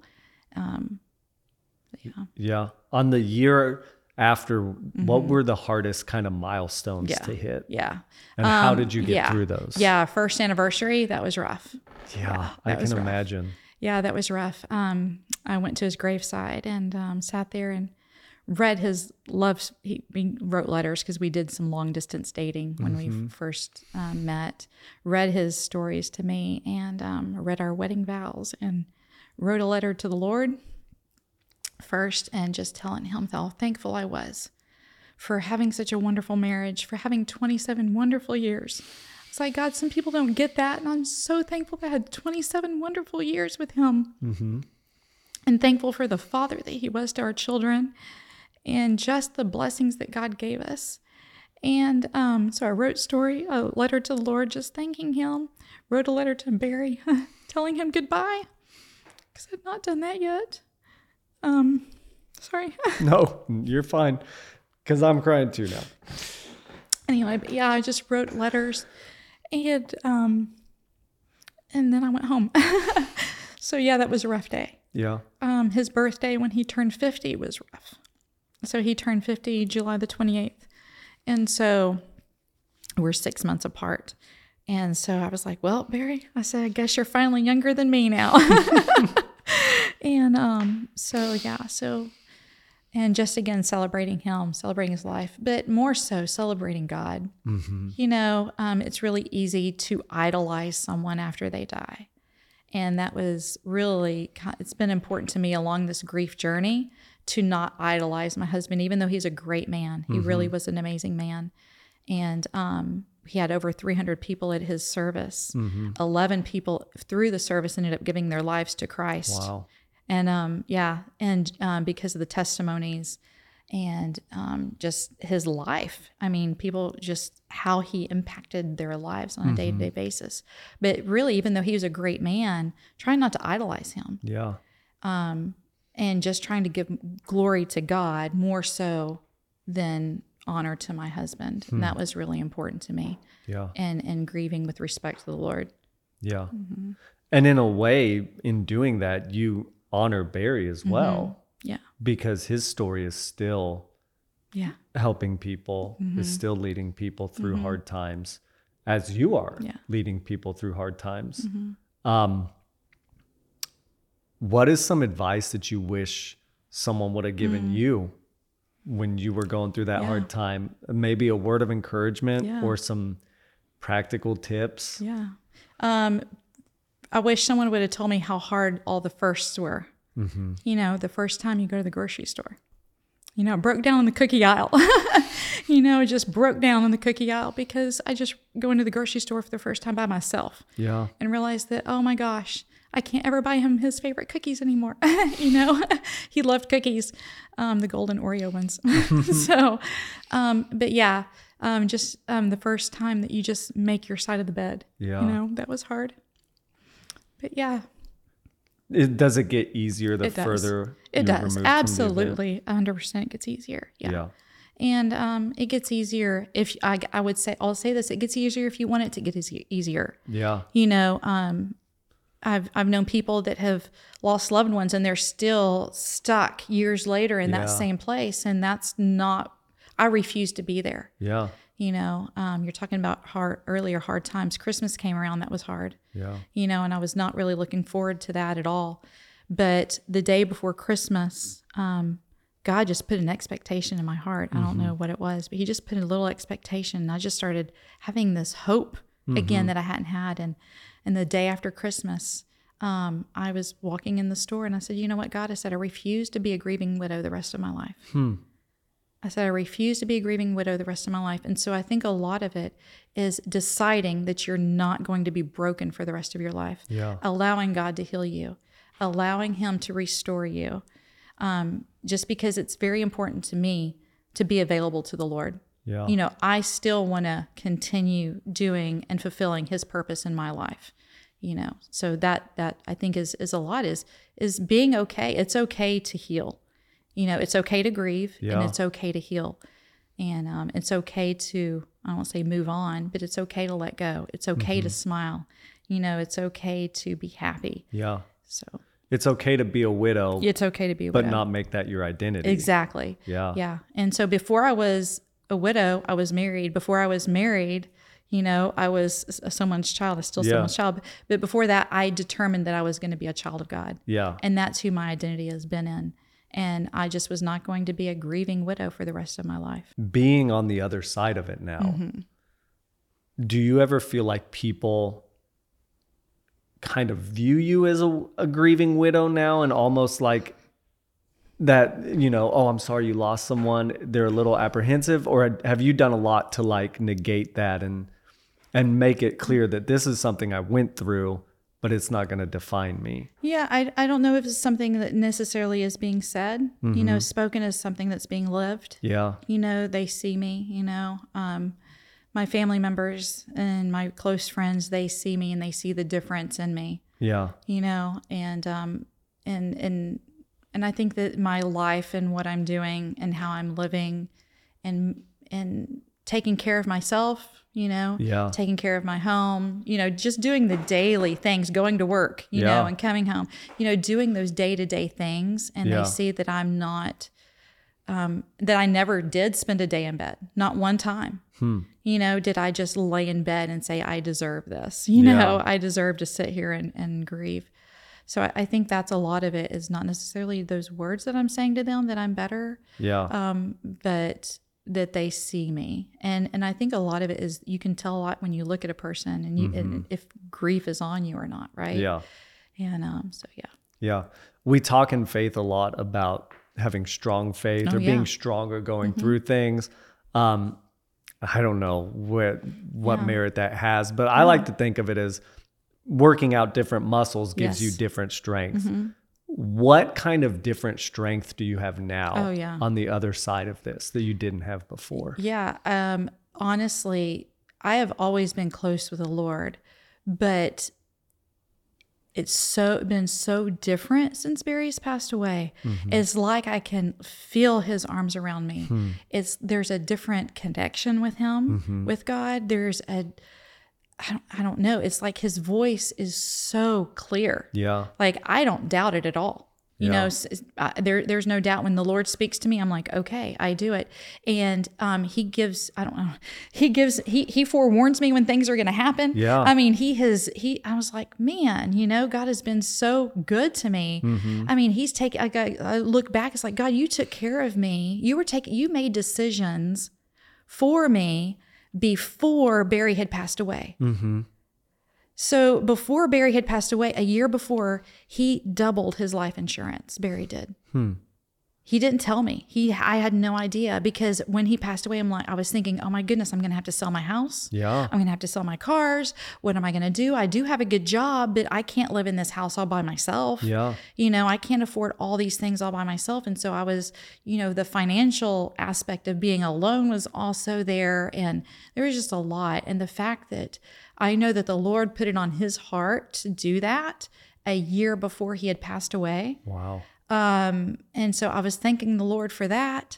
Yeah. On the year after, what were the hardest kind of milestones to hit? Yeah. And how did you get through those? Yeah. First anniversary, that was rough. Yeah, I can imagine. Yeah, that was rough. I went to his graveside and sat there and read his love. He wrote letters, because we did some long distance dating when we first met. Read his stories to me, and read our wedding vows, and wrote a letter to the Lord first, and just telling him how thankful I was for having such a wonderful marriage, for having 27 wonderful years. It's like, God, some people don't get that, and I'm so thankful that I had 27 wonderful years with him. And thankful for the father that he was to our children, and just the blessings that God gave us. And so I wrote a letter to the Lord, just thanking him. Wrote a letter to Barry, telling him goodbye, because I've not done that yet. Sorry. No, you're fine, because I'm crying too now. Anyway, but yeah, I just wrote letters, and then I went home. So yeah, that was a rough day. Yeah. His birthday when he turned 50 was rough. So he turned 50 July the 28th. And so we're 6 months apart. And so I was like, well, Barry, I said, I guess you're finally younger than me now. And and just again, celebrating him, celebrating his life, but more so celebrating God. It's really easy to idolize someone after they die. And that was really, it's been important to me along this grief journey to not idolize my husband, even though he's a great man. He really was an amazing man. And he had over 300 people at his service. 11 people through the service ended up giving their lives to Christ. Wow. And because of the testimonies and just his life. I mean, people, just how he impacted their lives on a day-to-day basis. But really, even though he was a great man, trying not to idolize him. Yeah. And just trying to give glory to God more so than honor to my husband. And that was really important to me. Yeah. And grieving with respect to the Lord. Yeah. And in a way, in doing that, you honor Barry as well, Yeah. because his story is still Yeah. helping people, is still leading people through hard times, as you are leading people through hard times. What is some advice that you wish someone would have given you when you were going through that hard time? Maybe a word of encouragement or some practical tips? Yeah. I wish someone would have told me how hard all the firsts were. You know, the first time you go to the grocery store, you know, it broke down in the cookie aisle. You know, it just broke down in the cookie aisle because I just go into the grocery store for the first time by myself. Yeah. And realized that, oh my gosh, I can't ever buy him his favorite cookies anymore. You know, he loved cookies, the golden Oreo ones. So, but yeah, just the first time that you just make your side of the bed. Yeah. You know, that was hard. But yeah. Does it get easier the It does. further It you're does. removed Absolutely. 100% gets easier. from the event? And it gets easier if I would say, I'll say this, it gets easier if you want it to get easier. Yeah. You know, I've known people that have lost loved ones and they're still stuck years later in that same place. And that's not, I refuse to be there. Yeah. You know, you're talking about hard times. Christmas came around, that was hard. Yeah. You know, and I was not really looking forward to that at all. But the day before Christmas, God just put an expectation in my heart. I don't know what it was, but he just put a little expectation. And I just started having this hope again that I hadn't had. And the day after Christmas, I was walking in the store and I said, you know what, God? I said, I refuse to be a grieving widow the rest of my life. I said, I refuse to be a grieving widow the rest of my life. And so I think a lot of it is deciding that you're not going to be broken for the rest of your life. Yeah. Allowing God to heal you, allowing him to restore you. Just because it's very important to me to be available to the Lord. Yeah. You know, I still want to continue doing and fulfilling his purpose in my life. You know, so that I think is a lot is being okay. It's okay to heal. You know, it's okay to grieve and it's okay to heal. And it's okay to, I won't say move on, but it's okay to let go. It's okay to smile. You know, it's okay to be happy. Yeah. So it's okay to be a widow. It's okay to be a widow. But not make that your identity. Exactly. Yeah. Yeah. And so before I was a widow, I was married. Before I was married, you know, I was someone's child. I'm still someone's child. But before that, I determined that I was going to be a child of God. Yeah. And that's who my identity has been in. And I just was not going to be a grieving widow for the rest of my life. Being on the other side of it now, do you ever feel like people kind of view you as a grieving widow now, and almost like that, you know, oh, I'm sorry you lost someone, they're a little apprehensive? Or have you done a lot to like negate that and make it clear that this is something I went through, but it's not going to define me? Yeah, I don't know if it's something that necessarily is being said, you know, spoken as something that's being lived. Yeah. You know, they see me, you know, my family members and my close friends, they see me and they see the difference in me. Yeah. You know, and I think that my life and what I'm doing and how I'm living and taking care of myself, you know, taking care of my home, you know, just doing the daily things, going to work, you know, and coming home, you know, doing those day-to-day things. And they see that I'm not, that I never did spend a day in bed, not one time. You know, did I just lay in bed and say, I deserve this, you know, I deserve to sit here and grieve. So I think that's a lot of it is not necessarily those words that I'm saying to them that I'm better, but that they see me. And I think a lot of it is you can tell a lot when you look at a person and you and if grief is on you or not, right? Yeah. And so Yeah. We talk in faith a lot about having strong faith or being stronger going through things. I don't know what merit that has, but I like to think of it as working out different muscles gives you different strength. What kind of different strength do you have now on the other side of this that you didn't have before? Yeah. Honestly, I have always been close with the Lord, but it's been so different since Barry's passed away. It's like I can feel his arms around me. There's a different connection with him, with God. I don't know. It's like his voice is so clear. Yeah. Like I don't doubt it at all. You Yeah. know, there's no doubt when the Lord speaks to me, I'm like, okay, I do it. And he gives, I don't know, he forewarns me when things are going to happen. Yeah. I mean, I was like, man, you know, God has been so good to me. I mean, I look back, it's like, God, you took care of me. You made decisions for me before Barry had passed away. So before Barry had passed away, a year before, he doubled his life insurance. Barry did. He didn't tell me. I had no idea, because when he passed away, I was thinking, oh my goodness, I'm going to have to sell my house. Yeah. I'm going to have to sell my cars. What am I going to do? I do have a good job, but I can't live in this house all by myself. Yeah. You know, I can't afford all these things all by myself. And so I was, you know, the financial aspect of being alone was also there. And there was just a lot. And the fact that I know that the Lord put it on his heart to do that a year before he had passed away. Wow. And so I was thanking the Lord for that.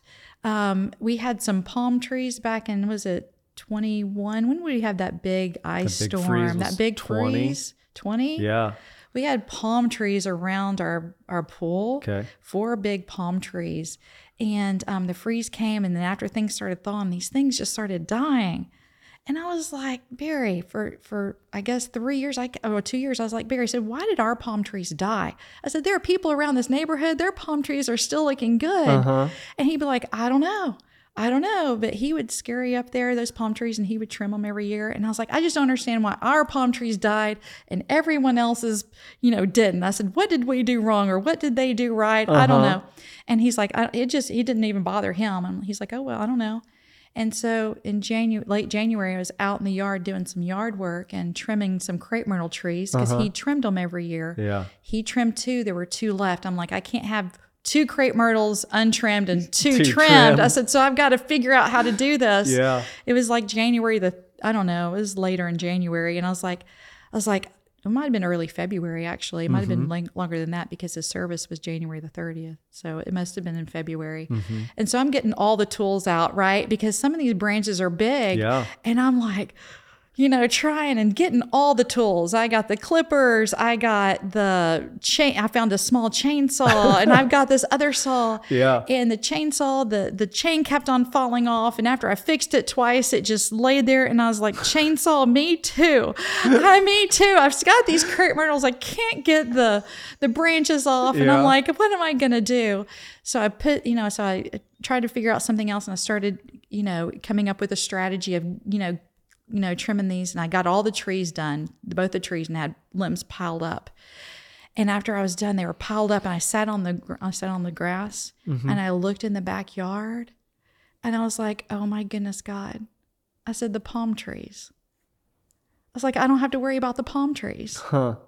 We had some palm trees back in, was it 21? When would we have that big ice big freeze storm? was That big 20? freeze? 20? Yeah. We had palm trees around our pool. Okay. 4 big palm trees. And the freeze came, and then after things started thawing, these things just started dying. And I was like, Barry, for I guess 3 years, 2 years, I was like, Barry, I said, why did our palm trees die? I said, there are people around this neighborhood, their palm trees are still looking good. And he'd be like, I don't know. But he would scurry up there, those palm trees, and he would trim them every year. And I was like, I just don't understand why our palm trees died and everyone else's, you know, didn't. I said, what did we do wrong, or what did they do right? I don't know. And he's like, it didn't even bother him. And he's like, oh, well, I don't know. And so in late January, I was out in the yard doing some yard work and trimming some crepe myrtle trees, because he trimmed them every year. Yeah. He trimmed 2. There were 2 left. I'm like, I can't have 2 crepe myrtles untrimmed and 2 trimmed. I said, so I've got to figure out how to do this. Yeah. It was like January I don't know, it was later in January. And I was like, it might have been early February, actually. It might have been longer than that, because his service was January the 30th. So it must have been in February. And so I'm getting all the tools out, right? Because some of these branches are big. Yeah. And I'm like, you know, trying and getting all the tools. I got the clippers. I got the chain. I found a small chainsaw, and I've got this other saw. Yeah. And the chainsaw, the chain kept on falling off. And after I fixed it twice, it just laid there. And I was like, chainsaw, me too. Me too. I've got these crepe myrtles. I can't get the branches off. And I'm like, what am I going to do? So I tried to figure out something else, and I started, you know, coming up with a strategy of, trimming these. And I got all the trees done, both the trees, and had limbs piled up. And after I was done, they were piled up, and I sat on the grass, and I looked in the backyard, and I was like, oh my goodness, God. I said, the palm trees. I was like, I don't have to worry about the palm trees.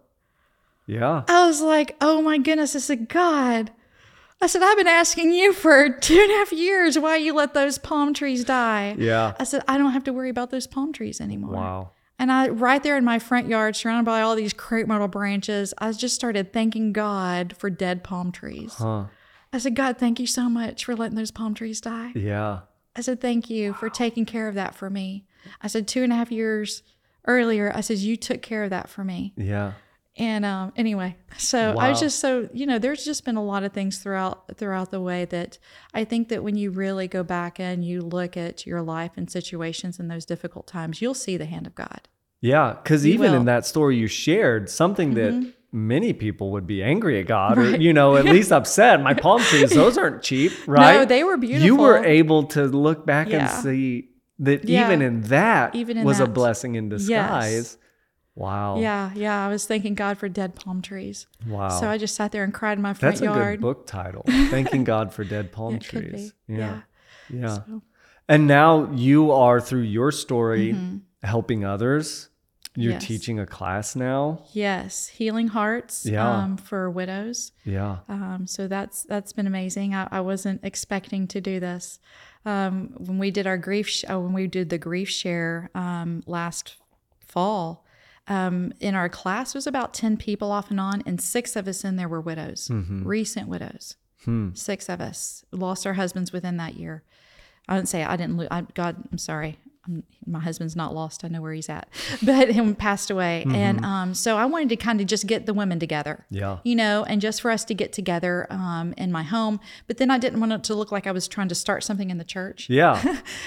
Yeah. I was like, oh my goodness. I said, God, I said, I've been asking you for 2.5 years why you let those palm trees die. Yeah. I said, I don't have to worry about those palm trees anymore. Wow. And right there in my front yard, surrounded by all these crepe myrtle branches, I just started thanking God for dead palm trees. I said, God, thank you so much for letting those palm trees die. Yeah. I said, thank you for taking care of that for me. I said, 2.5 years earlier, I said, you took care of that for me. Yeah. And anyway, so Wow. I was just so, there's just been a lot of things throughout the way that I think that when you really go back and you look at your life and situations in those difficult times, you'll see the hand of God. Yeah. Because You even will. in that story you shared, something that many people would be angry at God, or, Right. at least upset. My palm trees, those aren't cheap, right? No, they were beautiful. You were able to look back Yeah. and see that Yeah. even in that Even in was a that. blessing in disguise. Wow. Yeah. I was thanking God for dead palm trees. Wow. So I just sat there and cried in my front That's a yard. good book title. Thanking God for dead palm It could trees. be. Yeah. Yeah. So, And now you are, through your story, helping others. You're Yes. teaching a class now. yes, healing hearts Yeah. for widows. Yeah. So that's been amazing. I wasn't expecting to do this. When we did our when we did the grief share last fall, in our class was about 10 people off and on, and 6 of us in there were widows, recent widows. 6 of us lost our husbands within that year. I didn't say I didn't lose. God, I'm sorry. my husband's not lost. I know where he's at, but him passed away. And so I wanted to kind of just get the women together, and just for us to get together in my home. But then I didn't want it to look like I was trying to start something in the church. Yeah.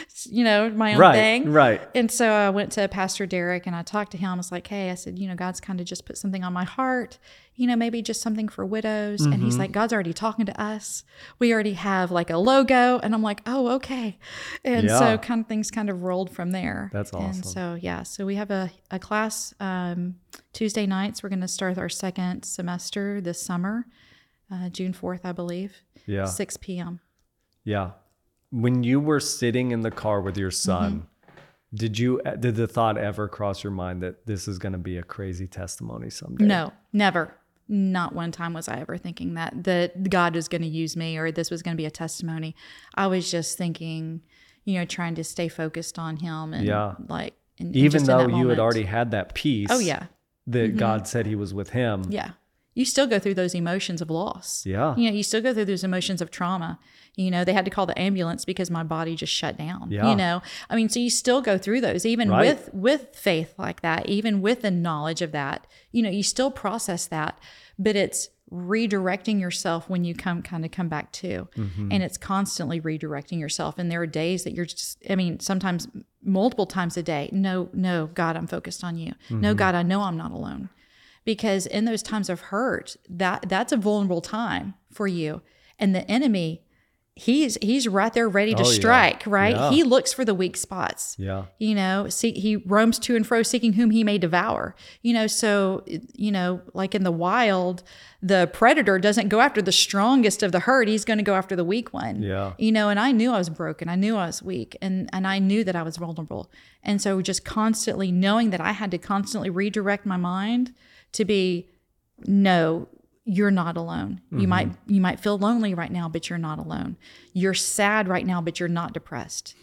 My own thing. Right. And so I went to Pastor Derek and I talked to him. I was like, hey, I said, God's kind of just put something on my heart, maybe just something for widows. And he's like, God's already talking to us. We already have like a logo. And I'm like, oh, okay. And so things kind of rolled from there. That's awesome. And so, so we have a class Tuesday nights. We're going to start our second semester this summer, June 4th, I believe. Yeah. 6 p.m. Yeah. When you were sitting in the car with your son, did the thought ever cross your mind that this is going to be a crazy testimony someday? No, never. Not one time was I ever thinking that God was going to use me or this was going to be a testimony. I was just thinking, trying to stay focused on him and even though you had already had that peace. Oh yeah. That God said he was with him. Yeah. You still go through those emotions of loss. Yeah. You still go through those emotions of trauma. They had to call the ambulance because my body just shut down. Yeah. So you still go through those, even with faith like that, even with the knowledge of that, you still process that, but it's redirecting yourself when you come back to, and it's constantly redirecting yourself. And there are days that you're just, sometimes multiple times a day. No, God, I'm focused on you. No, God, I know I'm not alone. Because in those times of hurt, that's a vulnerable time for you. And the enemy, he's right there ready to strike, right? Yeah. He looks for the weak spots. Yeah. He roams to and fro seeking whom he may devour. So, like in the wild, the predator doesn't go after the strongest of the herd. He's going to go after the weak one. Yeah. And I knew I was broken. I knew I was weak and I knew that I was vulnerable. And so just constantly knowing that I had to constantly redirect my mind to be, no, you're not alone. You might feel lonely right now, but you're not alone. You're sad right now, but you're not depressed.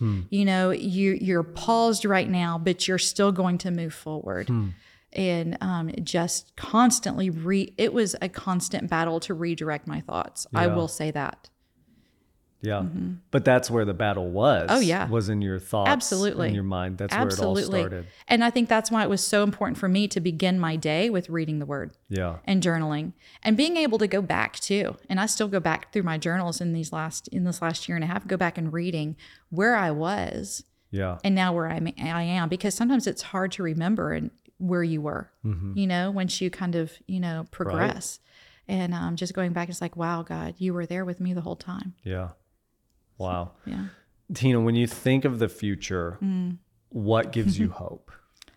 You're paused right now, but you're still going to move forward. And just constantly it was a constant battle to redirect my thoughts. Yeah. I will say that. Yeah. But that's where the battle was. Oh, yeah. Was in your thoughts. Absolutely. In your mind. That's Absolutely. where it all started. And I think that's why it was so important for me to begin my day with reading the word. Yeah. And journaling and being able to go back too. And I still go back through my journals in this last year and a half, go back and reading where I was. Yeah. And now where I am, because sometimes it's hard to remember and where you were, once you kind of, progress. Right. And just going back, it's like, wow, God, you were there with me the whole time. Yeah. Wow. So, yeah. Tina, when you think of the future, what gives you hope?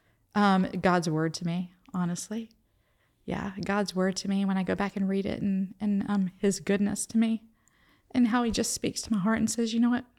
God's word to me, honestly. Yeah. God's word to me when I go back and read it and his goodness to me and how he just speaks to my heart and says, you know what?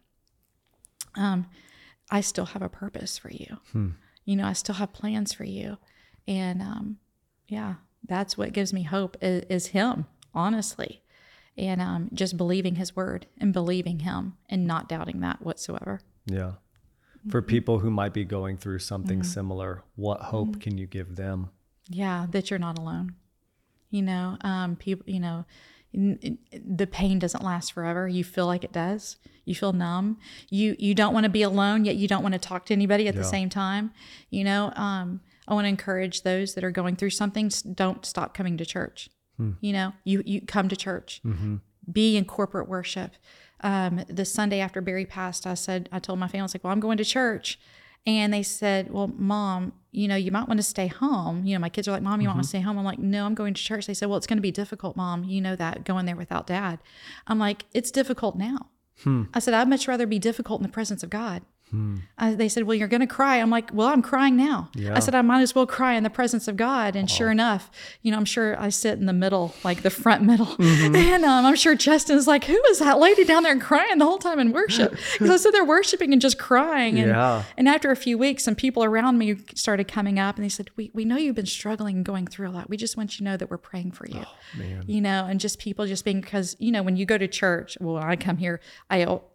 I still have a purpose for you. I still have plans for you. And, that's what gives me hope is him, honestly. And just believing his word and believing him and not doubting that whatsoever. Yeah. For people who might be going through something similar, what hope can you give them? Yeah, that you're not alone. People, the pain doesn't last forever. You feel like it does. You feel numb. You don't want to be alone, yet you don't want to talk to anybody at the same time. I want to encourage those that are going through something. Don't stop coming to church. You come to church, be in corporate worship. The Sunday after Barry passed, I told my family, I was like, well, I'm going to church. And they said, well, Mom, you might want to stay home. My kids are like, Mom, you might want to stay home. I'm like, no, I'm going to church. They said, well, it's going to be difficult, Mom. You know that, going there without Dad. I'm like, it's difficult now. I said, I'd much rather be difficult in the presence of God. They said, well, you're going to cry. I'm like, well, I'm crying now. Yeah. I said, I might as well cry in the presence of God. And sure enough, I'm sure I sit in the middle, like the front middle. And I'm sure Justin's like, who is that lady down there crying the whole time in worship? Because I said they're worshiping and just crying. And after a few weeks, some people around me started coming up and they said, we know you've been struggling and going through a lot. We just want you to know that we're praying for you. And just people just being, because, when you go to church, well, when I come here,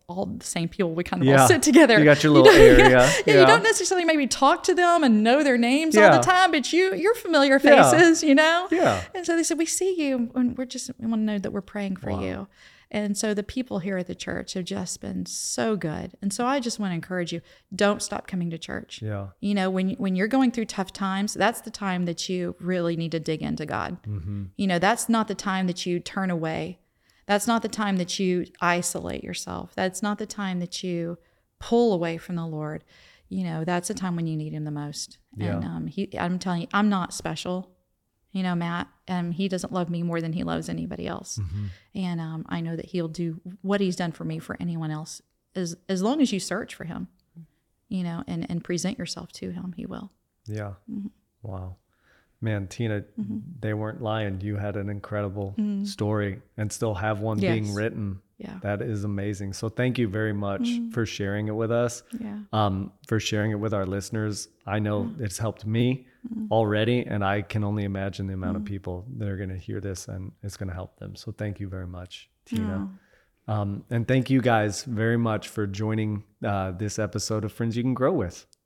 all the same people. We kind of Yeah. all sit together. You got your little area. Yeah, Yeah. you don't necessarily maybe talk to them and know their names all Yeah. the time, but you're familiar Yeah. faces, you know? Yeah. And so they said, we see you and we want to know that we're praying for you. And so the people here at the church have just been so good. And so I just want to encourage you, don't stop coming to church. Yeah. You know, when you're going through tough times, that's the time that you really need to dig into God. You know, that's not the time that you turn away. That's not the time that you isolate yourself. That's not the time that you pull away from the Lord. You know, that's the time when you need him the most. Yeah. And I'm telling you, I'm not special. You know, Matt, he doesn't love me more than he loves anybody else. And I know that he'll do what he's done for me for anyone else. As long as you search for him, you know, and present yourself to him, he will. Yeah. Wow. Man, Tina, they weren't lying. You had an incredible story and still have one being Yes. written. Yeah. That is amazing. So thank you very much for sharing it with us, Yeah. for sharing it with our listeners. I know it's helped me already, and I can only imagine the amount of people that are going to hear this and it's going to help them. So thank you very much, Tina. And thank you guys very much for joining this episode of Friends You Can Grow With.